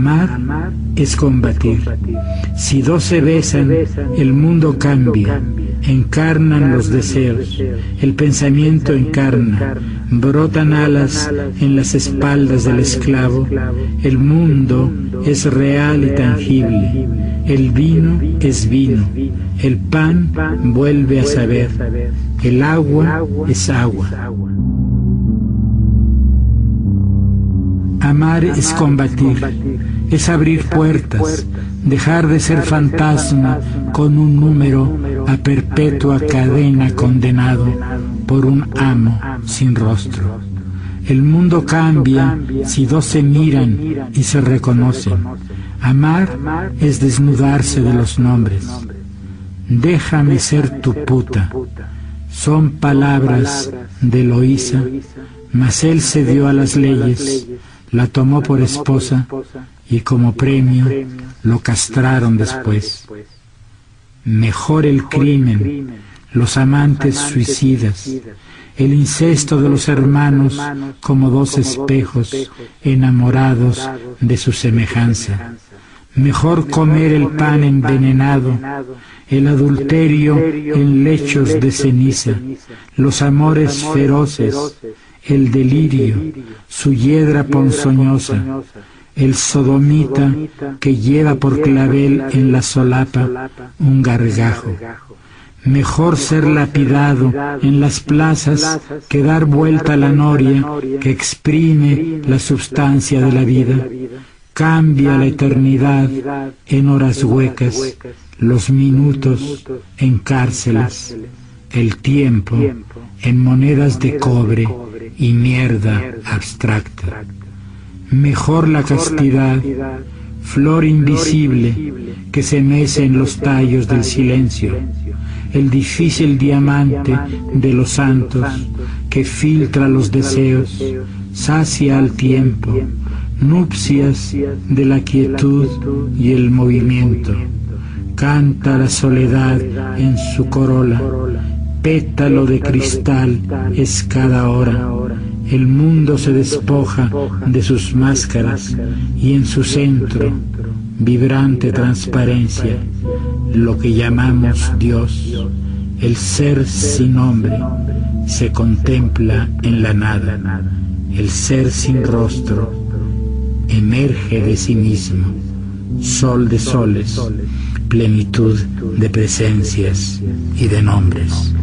Amar es combatir. Si dos se besan, el mundo cambia. Encarnan los deseos, el pensamiento encarna, brotan alas en las espaldas del esclavo. El mundo es real y tangible. El vino es vino. El pan vuelve a saber. El agua es agua. Amar es combatir, es abrir puertas, dejar de ser fantasma con un número a perpetua cadena condenado por un amo sin rostro. El mundo cambia si dos se miran y se reconocen. Amar es desnudarse de los nombres. Déjame ser tu puta. Son palabras de Eloísa, mas él cedió a las leyes, la tomó por esposa y como premio lo castraron después. Mejor el crimen, los amantes suicidas, el incesto de los hermanos como dos espejos enamorados de su semejanza. Mejor comer el pan envenenado, el adulterio en lechos de ceniza, los amores feroces, el delirio, su hiedra ponzoñosa, el sodomita que lleva por clavel en la solapa un gargajo. Mejor ser lapidado en las plazas que dar vuelta a la noria que exprime la substancia de la vida. Cambia la eternidad en horas huecas, los minutos en cárceles, el tiempo en monedas de cobre y mierda abstracta. Mejor la castidad, flor invisible que se mece en los tallos del silencio, el difícil diamante de los santos que filtra los deseos, sacia al tiempo, nupcias de la quietud y el movimiento. Canta la soledad en su corola, pétalo de cristal es cada hora. El mundo se despoja de sus máscaras y en su centro, vibrante transparencia, lo que llamamos Dios, el ser sin nombre, se contempla en la nada. El ser sin rostro emerge de sí mismo, sol de soles, plenitud de presencias y de nombres.